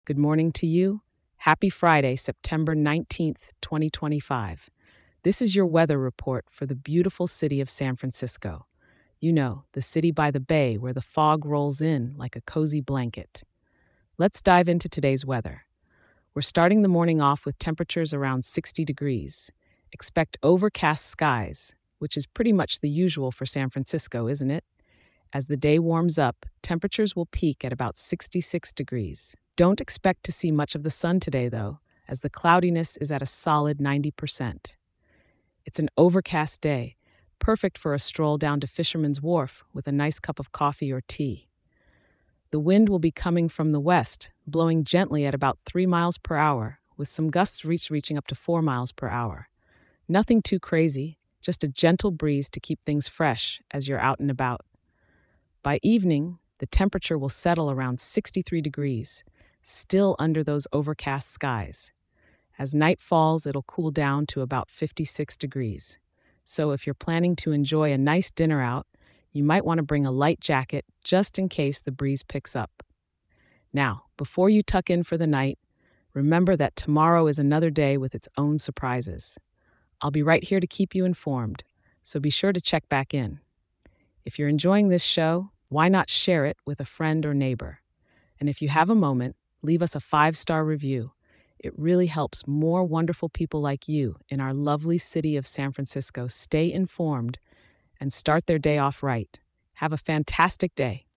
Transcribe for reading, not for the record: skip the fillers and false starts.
Good morning to you. Happy Friday, September 19th, 2025. This is your weather report for the beautiful city of San Francisco. You know, the city by the bay where the fog rolls in like a cozy blanket. Let's dive into today's weather. We're starting the morning off with temperatures around 60 degrees. Expect overcast skies, which is pretty much the usual for San Francisco, isn't it? As the day warms up, temperatures will peak at about 66 degrees. Don't expect to see much of the sun today, though, as the cloudiness is at a solid 90%. It's an overcast day, perfect for a stroll down to Fisherman's Wharf with a nice cup of coffee or tea. The wind will be coming from the west, blowing gently at about 3 miles per hour, with some gusts reaching up to 4 miles per hour. Nothing too crazy, just a gentle breeze to keep things fresh as you're out and about. By evening, the temperature will settle around 63 degrees, still under those overcast skies. As night falls, it'll cool down to about 56 degrees. So if you're planning to enjoy a nice dinner out, you might want to bring a light jacket just in case the breeze picks up. Now, before you tuck in for the night, remember that tomorrow is another day with its own surprises. I'll be right here to keep you informed, so be sure to check back in. If you're enjoying this show, why not share it with a friend or neighbor? And if you have a moment, leave us a 5-star review. It really helps more wonderful people like you in our lovely city of San Francisco stay informed and start their day off right. Have a fantastic day.